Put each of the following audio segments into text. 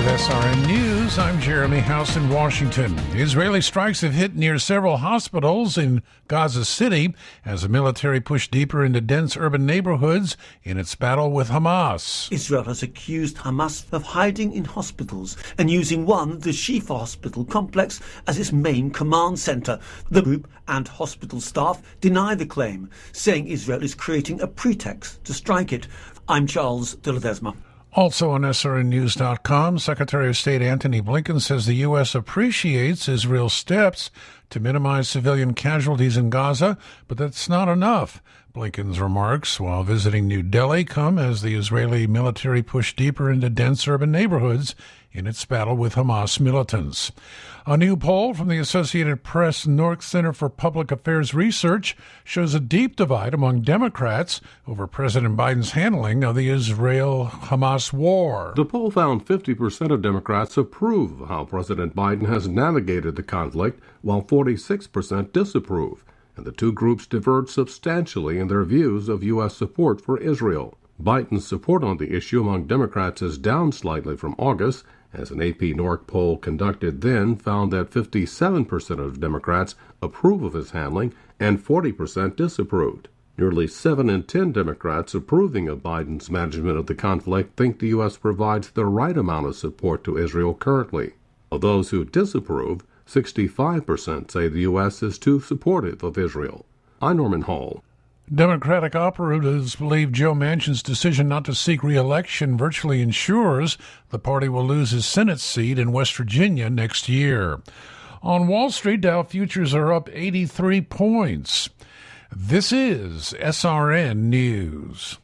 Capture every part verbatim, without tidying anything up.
S R N News, I'm Jeremy House in Washington. Israeli strikes have hit near several hospitals in Gaza City as the military pushed deeper into dense urban neighborhoods in its battle with Hamas. Israel has accused Hamas of hiding in hospitals and using one, the Shifa hospital complex, as its main command centre. The group and hospital staff deny the claim, saying Israel is creating a pretext to strike it. I'm Charles de Ledesma. Also on S R N news dot com, Secretary of State Antony Blinken says the U S appreciates Israel's steps to minimize civilian casualties in Gaza, but that's not enough. Blinken's remarks while visiting New Delhi come as the Israeli military pushed deeper into dense urban neighborhoods in its battle with Hamas militants. A new poll from the Associated Press North Center for Public Affairs Research shows a deep divide among Democrats over President Biden's handling of the Israel-Hamas war. The poll found fifty percent of Democrats approve of how President Biden has navigated the conflict, while forty-six percent disapprove, and the two groups diverge substantially in their views of U S support for Israel. Biden's support on the issue among Democrats is down slightly from August, as an A P North poll conducted then found that fifty-seven percent of Democrats approve of his handling and forty percent disapproved. Nearly seven in ten Democrats approving of Biden's management of the conflict think the U S provides the right amount of support to Israel currently. Of those who disapprove, sixty-five percent say the U S is too supportive of Israel. I'm Norman Hall. Democratic operatives believe Joe Manchin's decision not to seek re-election virtually ensures the party will lose his Senate seat in West Virginia next year. On Wall Street, Dow futures are up eighty-three points. This is S R N News.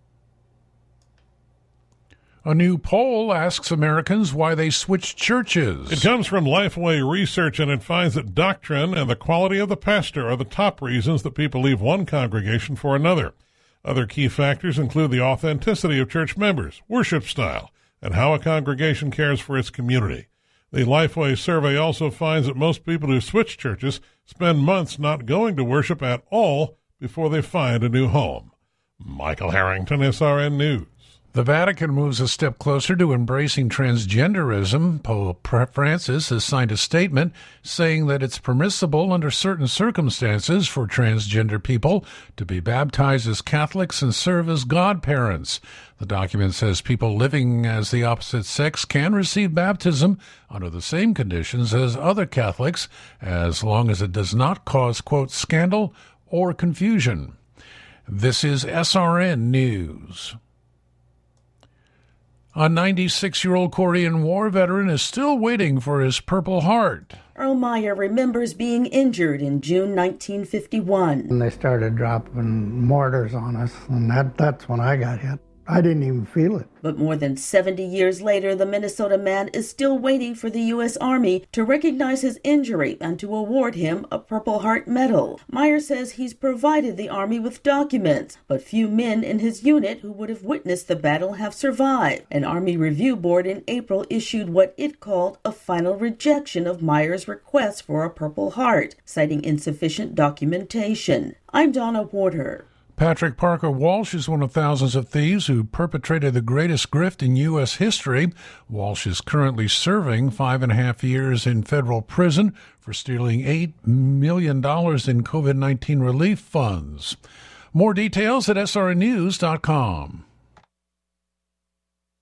A new poll asks Americans why they switch churches. It comes from Lifeway Research, and it finds that doctrine and the quality of the pastor are the top reasons that people leave one congregation for another. Other key factors include the authenticity of church members, worship style, and how a congregation cares for its community. The Lifeway survey also finds that most people who switch churches spend months not going to worship at all before they find a new home. Michael Harrington, S R N News. The Vatican moves a step closer to embracing transgenderism. Pope Francis has signed a statement saying that it's permissible under certain circumstances for transgender people to be baptized as Catholics and serve as godparents. The document says people living as the opposite sex can receive baptism under the same conditions as other Catholics, as long as it does not cause, quote, scandal or confusion. This is S R N News. A ninety-six-year-old Korean War veteran is still waiting for his Purple Heart. Earl Meyer remembers being injured in June nineteen fifty-one. And they started dropping mortars on us, and that, that's when I got hit. I didn't even feel it. But more than seventy years later, the Minnesota man is still waiting for the U S Army to recognize his injury and to award him a Purple Heart Medal. Meyer says he's provided the Army with documents, but few men in his unit who would have witnessed the battle have survived. An Army review board in April issued what it called a final rejection of Meyer's request for a Purple Heart, citing insufficient documentation. I'm Donna Warder. Patrick Parker Walsh is one of thousands of thieves who perpetrated the greatest grift in U S history. Walsh is currently serving five and a half years in federal prison for stealing eight million dollars in COVID nineteen relief funds. More details at S R N news dot com.